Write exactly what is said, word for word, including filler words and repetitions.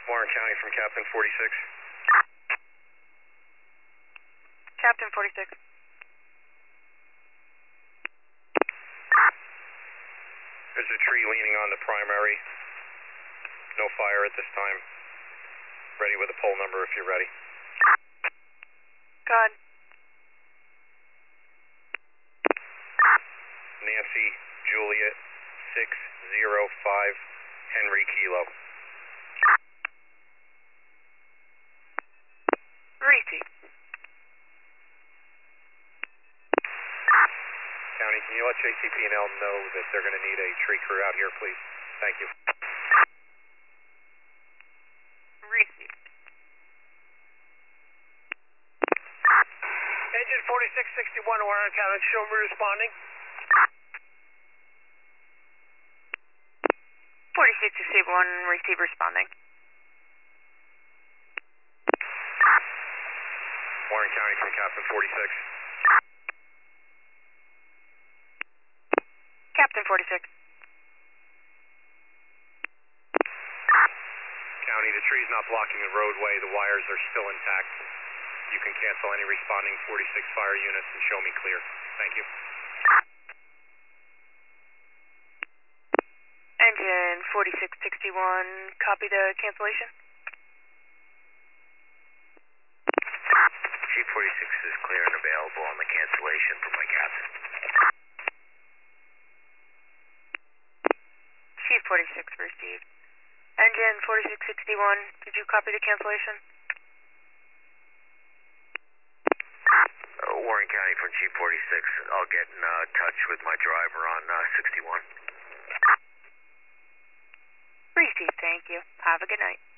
Warren County from Captain forty-six. Captain forty-six. There's a tree leaning on the primary. No fire at this time. Ready with a pole number if you're ready. God. Nancy Juliet six zero five Henry Kilo. Receive. County, can you let J C P and L know that they're going to need a tree crew out here, please? Thank you. Receive. Engine forty-six sixty-one, Warren County, show me responding. forty-six sixty-one, receive responding. Warren County from Captain forty-six. Captain forty-six. County, the tree's not blocking the roadway. The wires are still intact. You can cancel any responding forty-six fire units and show me clear. Thank you. Engine forty-six sixty-one, copy the cancellation. Chief forty-six is clear and available on the cancellation for my captain. Chief forty-six received. Engine forty-six sixty-one, did you copy the cancellation? Uh, Warren County from Chief forty-six. I'll get in uh, touch with my driver on uh, sixty-one. Received, thank you. Have a good night.